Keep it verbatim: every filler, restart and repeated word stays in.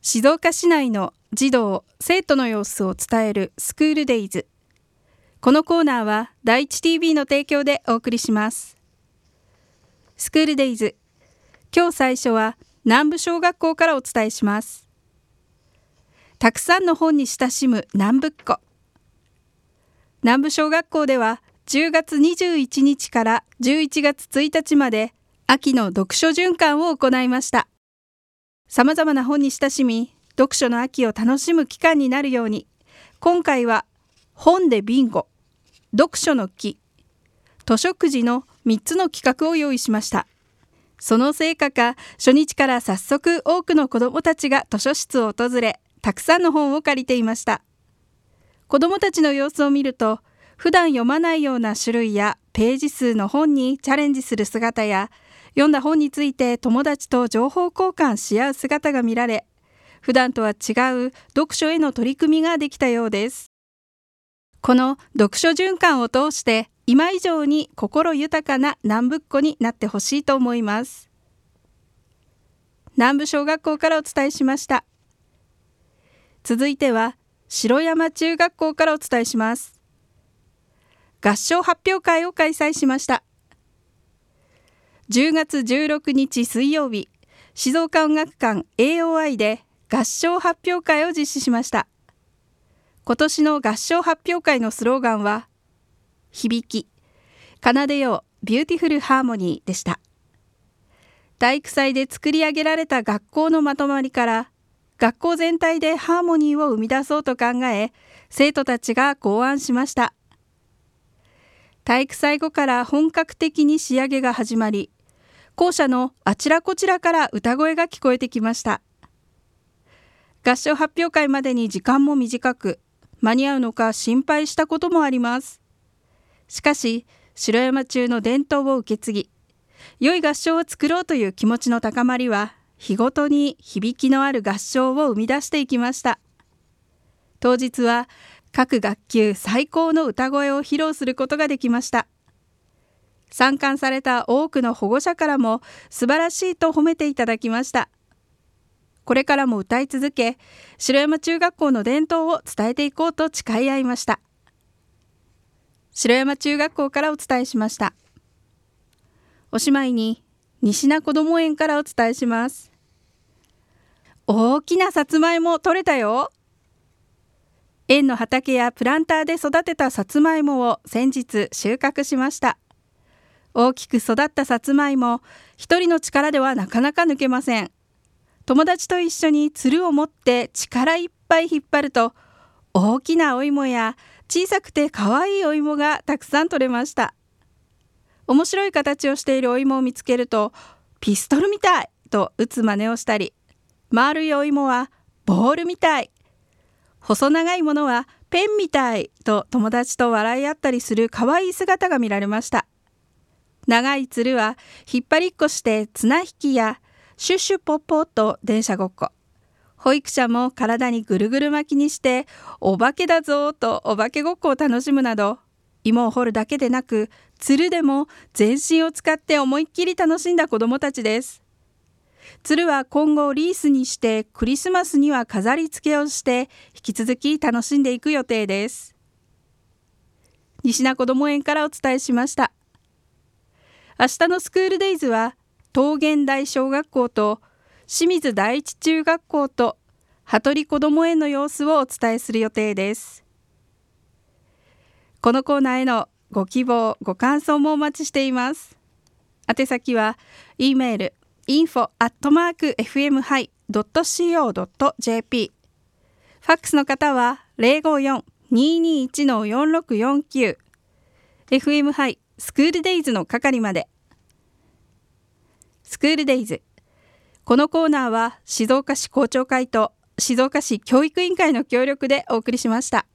静岡市内の児童・生徒の様子を伝えるスクールデイズ。このコーナーは第一 ティービー の提供でお送りします。スクールデイズ、今日最初は南部小学校からお伝えします。たくさんの本に親しむ南部っ子。南部小学校ではじゅうがつにじゅういちにちからじゅういちがつついたちまで秋の読書循環を行いました。さまざまな本に親しみ、読書の秋を楽しむ期間になるように、今回は本でビンゴ、読書の木、図書くじのみっつの企画を用意しました。その成果か、初日から早速多くの子どもたちが図書室を訪れ、たくさんの本を借りていました。子どもたちの様子を見ると、普段読まないような種類やページ数の本にチャレンジする姿や、読んだ本について友達と情報交換し合う姿が見られ、普段とは違う読書への取り組みができたようです。この読書循環を通して、今以上に心豊かな南部っ子になってほしいと思います。南部小学校からお伝えしました。続いては城山中学校からお伝えします。合唱発表会を開催しました。じゅうがつじゅうろくにち水曜日、静岡音楽館 エーオーアイ で合唱発表会を実施しました。今年の合唱発表会のスローガンは、響き、奏でようビューティフルハーモニーでした。体育祭で作り上げられた学校のまとまりから、学校全体でハーモニーを生み出そうと考え、生徒たちが考案しました。体育祭後から本格的に仕上げが始まり、校舎のあちらこちらから歌声が聞こえてきました。合唱発表会までに時間も短く、間に合うのか心配したこともあります。しかし、城山中の伝統を受け継ぎ、良い合唱を作ろうという気持ちの高まりは、日ごとに響きのある合唱を生み出していきました。当日は、各学級最高の歌声を披露することができました。参観された多くの保護者からも素晴らしいと褒めていただきました。これからも歌い続け、城山中学校の伝統を伝えていこうと誓い合いました。城山中学校からお伝えしました。おしまいに西名こども園からお伝えします。大きなさつまいも取れたよ。園の畑やプランターで育てたさつまいもを先日収穫しました。大きく育ったさつまいも、一人の力ではなかなか抜けません。友達と一緒につるを持って力いっぱい引っ張ると、大きなお芋や小さくてかわいいお芋がたくさん取れました。面白い形をしているお芋を見つけると、ピストルみたいと打つ真似をしたり、丸いお芋はボールみたい、細長いものはペンみたいと友達と笑い合ったりするかわいい姿が見られました。長いつるは引っ張りっこして綱引きやシュッシュポッポと電車ごっこ。保育者も体にぐるぐる巻きにしてお化けだぞとお化けごっこを楽しむなど、芋を掘るだけでなくつるでも全身を使って思いっきり楽しんだ子どもたちです。つるは今後リースにしてクリスマスには飾り付けをして引き続き楽しんでいく予定です。西名こども園からお伝えしました。明日のスクールデイズは桃源台小学校と清水第一中学校と羽鳥こども園の様子をお伝えする予定です。このコーナーへのご希望ご感想もお待ちしています。宛先は E メールインフォ アットマーク エフエムハイ ドット シーオー ドット ジェーピー、 ファックスの方は ゼロごよん にーにーいち よんろくよんきゅう、 エフエムハイスクールデイズの係まで。スクールデイズ、このコーナーは静岡市校長会と静岡市教育委員会の協力でお送りしました。